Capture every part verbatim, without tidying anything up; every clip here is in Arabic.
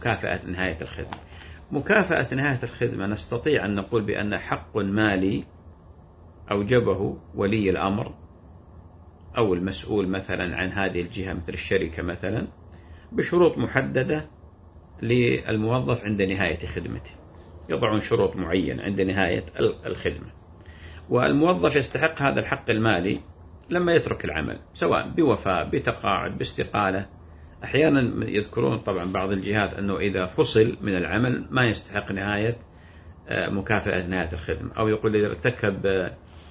مكافأة نهاية الخدمة. مكافأة نهاية الخدمة نستطيع أن نقول بأن حق مالي أوجبه ولي الأمر أو المسؤول مثلا عن هذه الجهة مثل الشركة مثلا، بشروط محددة للموظف عند نهاية خدمته. يضعون شروط معينة عند نهاية الخدمة، والموظف يستحق هذا الحق المالي لما يترك العمل، سواء بوفاة، بتقاعد، باستقالة. أحيانا يذكرون طبعا بعض الجهات أنه إذا فصل من العمل ما يستحق نهاية مكافأة نهاية الخدمة، أو يقول إذا ارتكب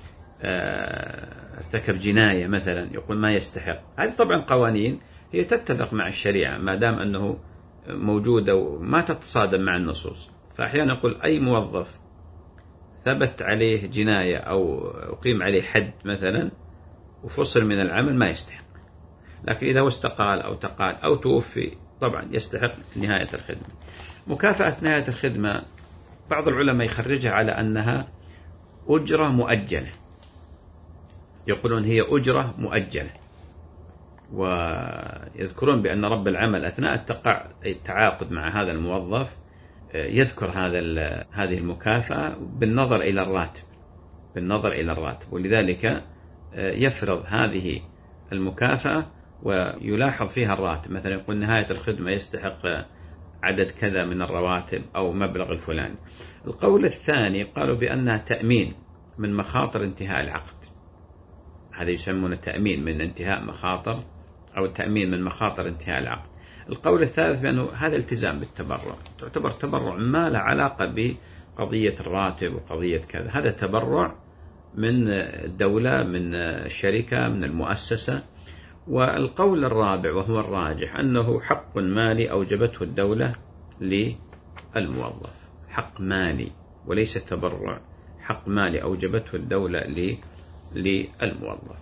ارتكب جناية مثلا يقول ما يستحق. هذه طبعا قوانين هي تتفق مع الشريعة ما دام أنه موجودة وما تتصادم مع النصوص. فأحيانا يقول أي موظف ثبت عليه جناية أو أقيم عليه حد مثلا وفصل من العمل ما يستحق، لكن إذا هو استقال أو تقاعد أو توفي طبعا يستحق نهاية الخدمة. مكافأة نهاية الخدمة بعض العلماء يخرجها على أنها أجرة مؤجلة، يقولون هي أجرة مؤجلة، ويذكرون بأن رب العمل أثناء التعاقد مع هذا الموظف يذكر هذا هذه المكافأة بالنظر إلى الراتب بالنظر إلى الراتب ولذلك يفرض هذه المكافأة ويلاحظ فيها الراتب. مثلا يقول نهاية الخدمة يستحق عدد كذا من الرواتب أو مبلغ الفلاني. القول الثاني قالوا بأنها تأمين من مخاطر انتهاء العقد، هذا يسمونه تأمين من انتهاء مخاطر أو التأمين من مخاطر انتهاء العقد. القول الثالث بأنه هذا التزام بالتبرع، تعتبر تبرع ما له علاقة بقضية الراتب وقضية كذا، هذا تبرع من الدولة، من الشركة، من المؤسسة. والقول الرابع وهو الراجح أنه حق مالي أوجبته الدولة للموظف، حق مالي وليس تبرع، حق مالي أوجبته الدولة للموظف.